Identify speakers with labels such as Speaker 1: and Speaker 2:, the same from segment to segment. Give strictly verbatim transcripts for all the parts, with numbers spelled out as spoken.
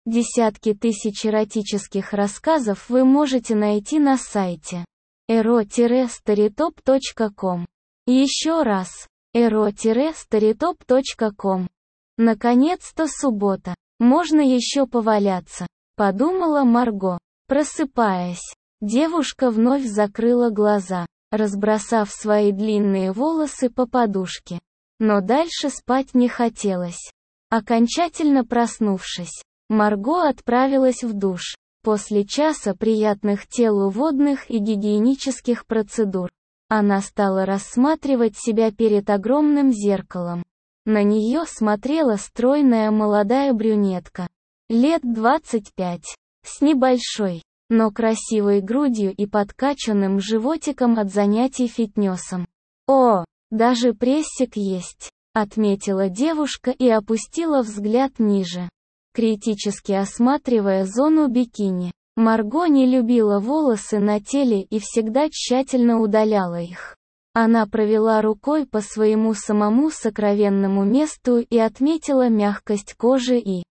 Speaker 1: Десятки тысяч эротических рассказов вы можете найти на сайте эро старитоп точка ком. Еще раз, эро старитоп точка ком. Наконец-то суббота. Можно еще поваляться, подумала Марго. Просыпаясь, девушка вновь закрыла глаза, разбросав свои длинные волосы по подушке. Но дальше спать не хотелось. Окончательно проснувшись, Марго отправилась в душ. После часа приятных телу водных и гигиенических процедур, она стала рассматривать себя перед огромным зеркалом. На нее смотрела стройная молодая брюнетка, лет двадцать пять, с небольшой, но красивой грудью и подкачанным животиком от занятий фитнесом. «О, даже прессик есть», — отметила девушка и опустила взгляд ниже, критически осматривая зону бикини. Марго не любила волосы на теле и всегда тщательно удаляла их. Она провела рукой по своему самому сокровенному месту и отметила мягкость кожи и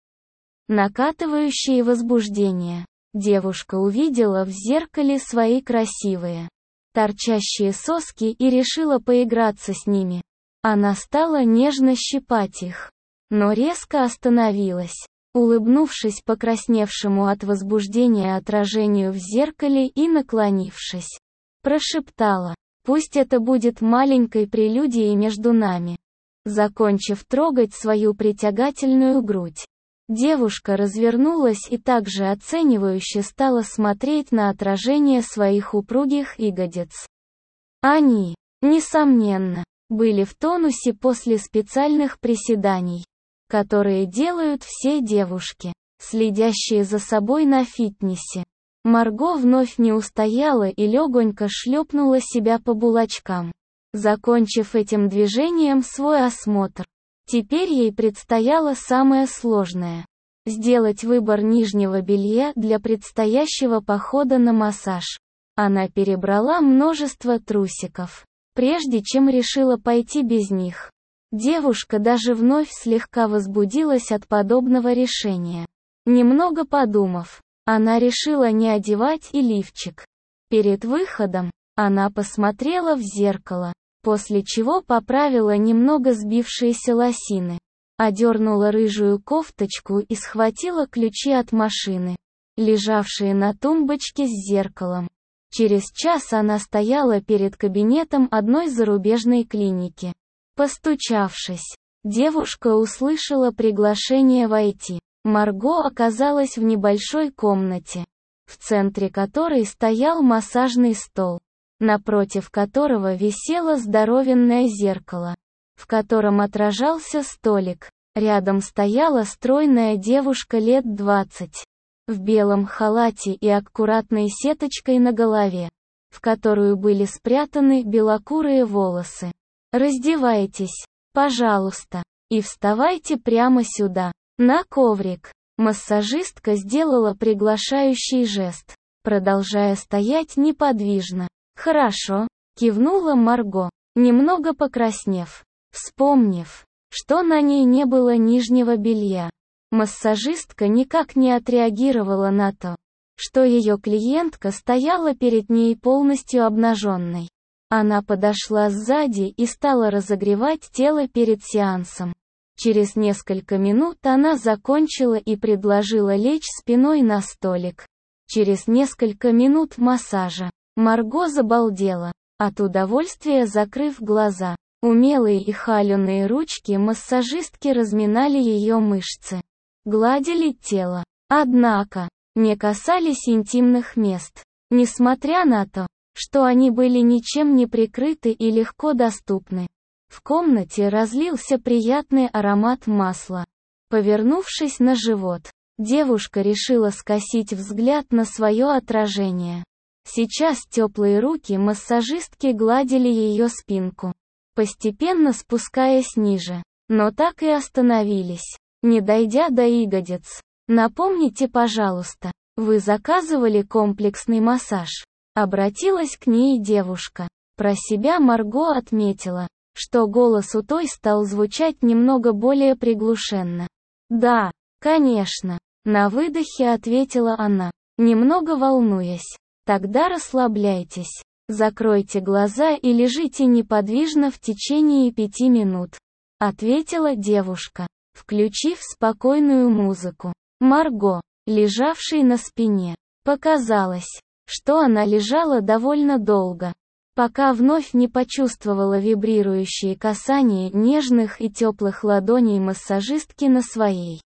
Speaker 1: накатывающее возбуждение. Девушка увидела в зеркале свои красивые, торчащие соски и решила поиграться с ними. Она стала нежно щипать их, но резко остановилась, улыбнувшись покрасневшему от возбуждения отражению в зеркале и наклонившись, прошептала: «Пусть это будет маленькой прелюдией между нами». Закончив трогать свою притягательную грудь, девушка развернулась и также оценивающе стала смотреть на отражение своих упругих ягодиц. Они, несомненно, были в тонусе после специальных приседаний, которые делают все девушки, следящие за собой на фитнесе. Марго вновь не устояла и легонько шлепнула себя по булочкам, закончив этим движением свой осмотр. Теперь ей предстояло самое сложное – сделать выбор нижнего белья для предстоящего похода на массаж. Она перебрала множество трусиков, прежде чем решила пойти без них. Девушка даже вновь слегка возбудилась от подобного решения. Немного подумав, она решила не одевать и лифчик. Перед выходом, она посмотрела в зеркало, после чего поправила немного сбившиеся лосины, одернула рыжую кофточку и схватила ключи от машины, лежавшие на тумбочке с зеркалом. Через час она стояла перед кабинетом одной зарубежной клиники. Постучавшись, девушка услышала приглашение войти. Марго оказалась в небольшой комнате, в центре которой стоял массажный стол, напротив которого висело здоровенное зеркало, в котором отражался столик. Рядом стояла стройная девушка лет двадцати, в белом халате и аккуратной сеточкой на голове, в которую были спрятаны белокурые волосы. «Раздевайтесь, пожалуйста, и вставайте прямо сюда, на коврик». Массажистка сделала приглашающий жест, продолжая стоять неподвижно. «Хорошо», — кивнула Марго, немного покраснев, вспомнив, что на ней не было нижнего белья. Массажистка никак не отреагировала на то, что ее клиентка стояла перед ней полностью обнаженной. Она подошла сзади и стала разогревать тело перед сеансом. Через несколько минут она закончила и предложила лечь спиной на столик. Через несколько минут массажа, Марго забалдела, от удовольствия закрыв глаза. Умелые и холеные ручки массажистки разминали ее мышцы, гладили тело, однако, не касались интимных мест. Несмотря на то, что они были ничем не прикрыты и легко доступны, в комнате разлился приятный аромат масла. Повернувшись на живот, девушка решила скосить взгляд на свое отражение. Сейчас теплые руки массажистки гладили ее спинку, постепенно спускаясь ниже, но так и остановились, не дойдя до ягодиц. «Напомните, пожалуйста, вы заказывали комплексный массаж?» Обратилась к ней девушка. Про себя Марго отметила, что голос у той стал звучать немного более приглушенно. «Да, конечно, На выдохе ответила она, немного волнуясь. Тогда расслабляйтесь. Закройте глаза и лежите неподвижно в течение пяти минут. Ответила девушка, включив спокойную музыку. Марго, лежавшей на спине, показалось, что она лежала довольно долго, пока вновь не почувствовала вибрирующие касания нежных и теплых ладоней массажистки на своей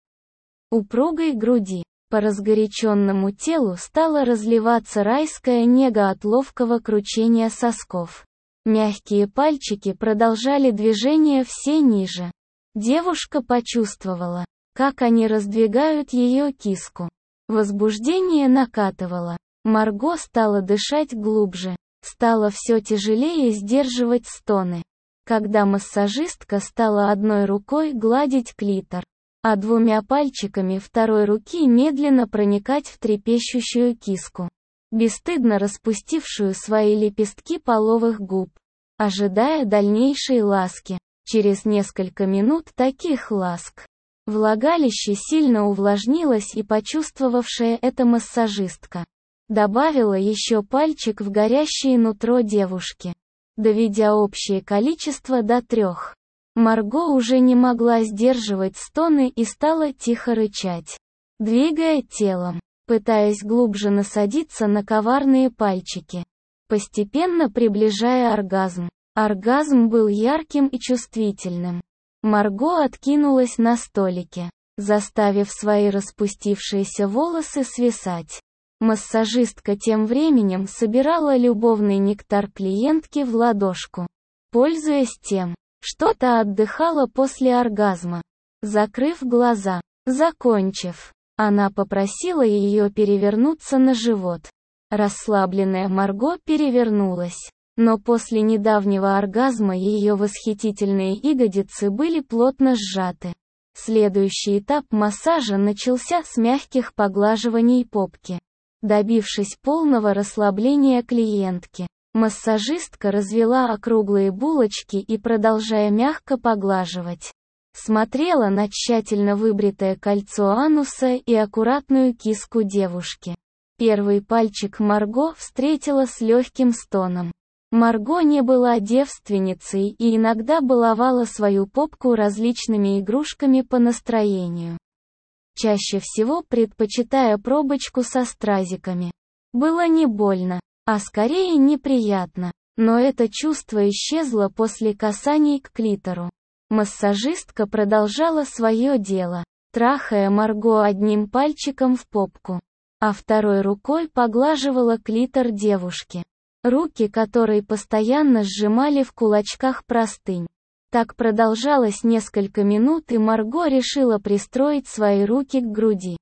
Speaker 1: упругой груди. По разгоряченному телу стала разливаться райская нега от ловкого кручения сосков. Мягкие пальчики продолжали движение все ниже. Девушка почувствовала, как они раздвигают ее киску. Возбуждение накатывало. Марго стала дышать глубже. Стало все тяжелее сдерживать стоны. Когда массажистка стала одной рукой гладить клитор, а двумя пальчиками второй руки медленно проникать в трепещущую киску, бесстыдно распустившую свои лепестки половых губ, ожидая дальнейшей ласки. Через несколько минут таких ласк влагалище сильно увлажнилось, и почувствовавшая это массажистка добавила еще пальчик в горящее нутро девушки, доведя общее количество до трех. Марго уже не могла сдерживать стоны и стала тихо рычать, двигая телом, пытаясь глубже насадиться на коварные пальчики, постепенно приближая оргазм. Оргазм был ярким и чувствительным. Марго откинулась на столике, заставив свои распустившиеся волосы свисать. Массажистка тем временем собирала любовный нектар клиентки в ладошку, пользуясь тем, что та отдыхала после оргазма. Закрыв глаза, закончив, она попросила ее перевернуться на живот. Расслабленная Марго перевернулась, но после недавнего оргазма ее восхитительные ягодицы были плотно сжаты. Следующий этап массажа начался с мягких поглаживаний попки. Добившись полного расслабления клиентки, массажистка развела округлые булочки и, продолжая мягко поглаживать, смотрела на тщательно выбритое кольцо ануса и аккуратную киску девушки. Первый пальчик Марго встретила с легким стоном. Марго не была девственницей и иногда баловала свою попку различными игрушками по настроению, чаще всего предпочитая пробочку со стразиками. Было не больно, а скорее неприятно, но это чувство исчезло после касаний к клитору. Массажистка продолжала свое дело, трахая Марго одним пальчиком в попку, а второй рукой поглаживала клитор девушки, руки которой постоянно сжимали в кулачках простынь. Так продолжалось несколько минут, и Марго решила пристроить свои руки к груди,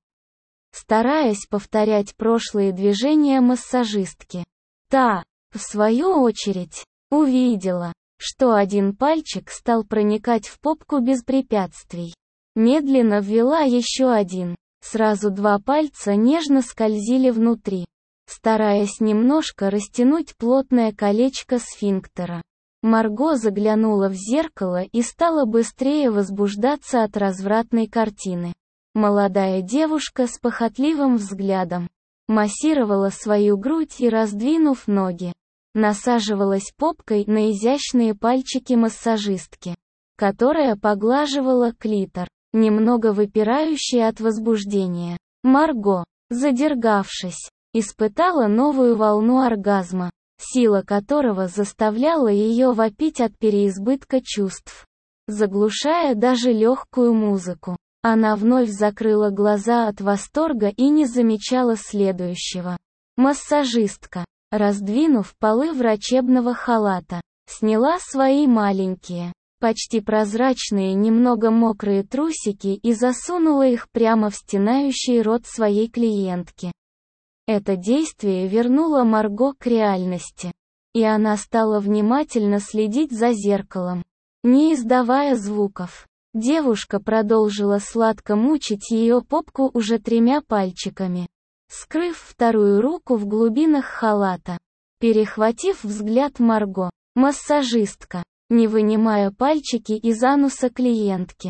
Speaker 1: стараясь повторять прошлые движения массажистки. Та, в свою очередь, увидела, что один пальчик стал проникать в попку без препятствий. Медленно ввела еще один. Сразу два пальца нежно скользили внутри, стараясь немножко растянуть плотное колечко сфинктера. Марго заглянула в зеркало и стала быстрее возбуждаться от развратной картины. Молодая девушка с похотливым взглядом массировала свою грудь и, раздвинув ноги, насаживалась попкой на изящные пальчики массажистки, которая поглаживала клитор, немного выпирающий от возбуждения. Марго, задергавшись, испытала новую волну оргазма, сила которого заставляла ее вопить от переизбытка чувств, заглушая даже легкую музыку. Она вновь закрыла глаза от восторга и не замечала следующего. Массажистка, раздвинув полы врачебного халата, сняла свои маленькие, почти прозрачные, немного мокрые трусики и засунула их прямо в стенающий рот своей клиентки. Это действие вернуло Марго к реальности, и она стала внимательно следить за зеркалом, не издавая звуков. Девушка продолжила сладко мучить ее попку уже тремя пальчиками, скрыв вторую руку в глубинах халата. Перехватив взгляд Марго, массажистка, не вынимая пальчики из ануса клиентки,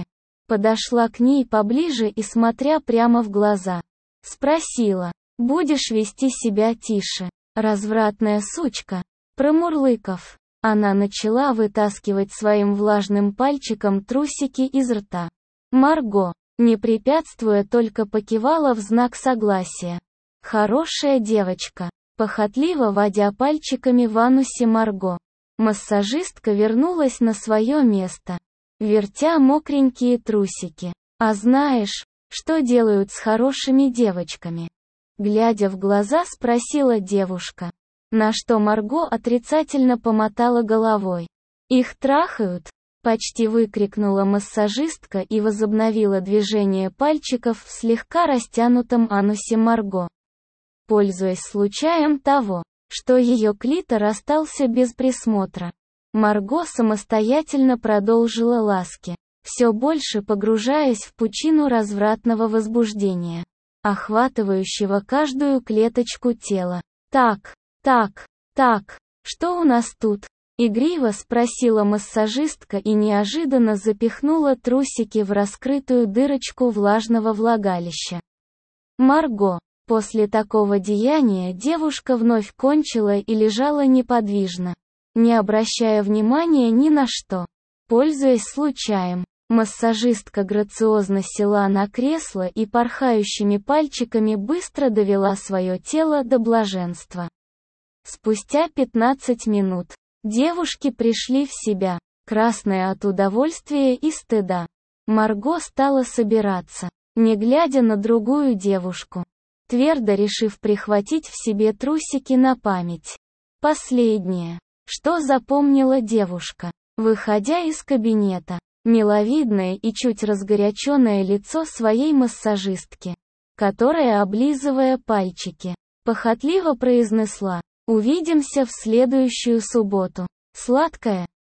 Speaker 1: Подошла к ней поближе и, смотря прямо в глаза, спросила: «Будешь вести себя тише, развратная сучка?» Промурлыков, она начала вытаскивать своим влажным пальчиком трусики из рта. Марго, не препятствуя, только покивала в знак согласия. «Хорошая девочка», похотливо водя пальчиками в анусе Марго. Массажистка вернулась на свое место, вертя мокренькие трусики. «А знаешь, что делают с хорошими девочками?» Глядя в глаза, спросила девушка. На что Марго отрицательно помотала головой. «Их трахают?» Почти выкрикнула массажистка и возобновила движение пальчиков в слегка растянутом анусе Марго. Пользуясь случаем того, что ее клитор остался без присмотра, Марго самостоятельно продолжила ласки, все больше погружаясь в пучину развратного возбуждения, охватывающего каждую клеточку тела. «Так, так, так, что у нас тут?» Игриво спросила массажистка и неожиданно запихнула трусики в раскрытую дырочку влажного влагалища. Марго. После такого деяния девушка вновь кончила и лежала неподвижно, не обращая внимания ни на что. Пользуясь случаем, массажистка грациозно села на кресло и порхающими пальчиками быстро довела свое тело до блаженства. Спустя пятнадцать минут девушки пришли в себя, красные от удовольствия и стыда. Марго стала собираться, не глядя на другую девушку, твердо решив прихватить в себе трусики на память. Последнее, что запомнила девушка, выходя из кабинета, миловидное и чуть разгоряченное лицо своей массажистки, которая, облизывая пальчики, похотливо произнесла: «Увидимся в следующую субботу, сладкая».